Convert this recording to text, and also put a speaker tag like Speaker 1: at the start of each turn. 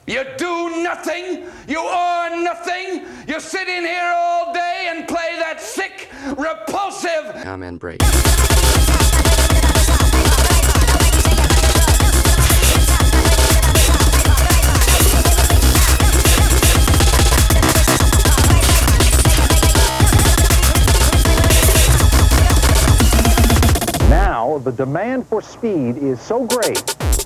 Speaker 1: You do nothing, you earn nothing, you sit in here all day and play that sick, repulsive
Speaker 2: come and break.
Speaker 3: Now, the demand for speed is so great